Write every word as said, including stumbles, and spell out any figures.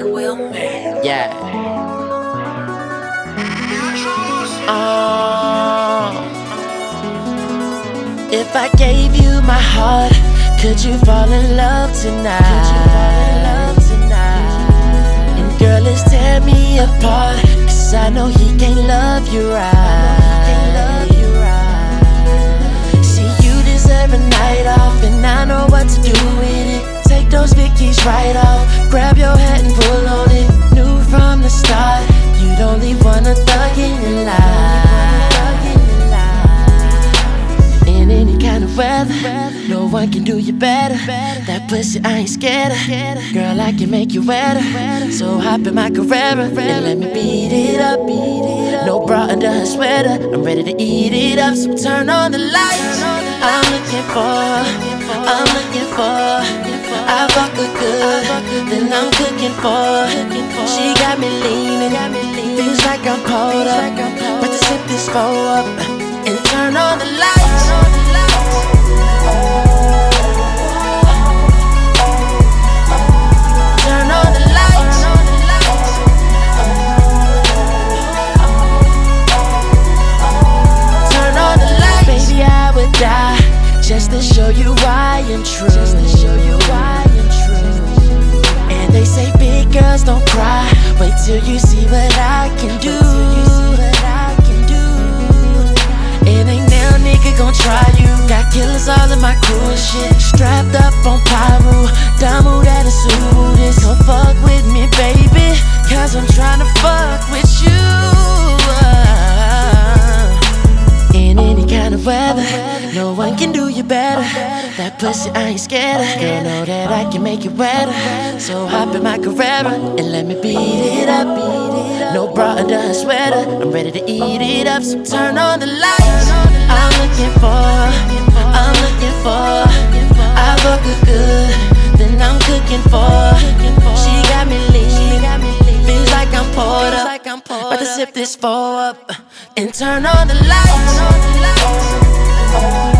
Wilmer. Yeah. Oh, if I gave you my heart, could you fall in love tonight? And girl, it's tear me apart, 'cause I know he can't love you right. See, you deserve a night off, and I know what to do with it. Take those Vickies right off, grab your hat and pull on it. Knew from the start, you'd only want a thug in your life. In any kind of weather, no one can do you better. That pussy, I ain't scared of. Girl, I can make you wetter. So hop in my Carrera and let me beat it up. No bra under her sweater, I'm ready to eat it up. So turn on the lights. I'm looking for, I'm looking for. I fuck her good, then I'm cooking for. She got me leaning, feels like I'm pulled up. About to sip this foe up and turn on the lights. Turn on the lights. Turn on the lights. Baby, I would die just to show you why I'm true. Just to show you why I'm true. And they say big girls don't cry. Wait till you see what I can do. It ain't now nigga gon' try you. Got killers all in my crew and shit. Strapped up on Pyro, Damu that is who this. Come fuck with me, baby, 'cause I'm tryna fuck with you. In any kind of weather, no one can do you better. That pussy, I ain't scared of. Girl, know that I can make it wetter. So hop in my Carrera and let me beat it up. No bra under her sweater, I'm ready to eat it up. So turn on the lights. I'm looking for, I'm looking for. I fuck her good, then I'm cooking for. She got me lean, feels like I'm poured up. About to sip this four up and turn on the lights.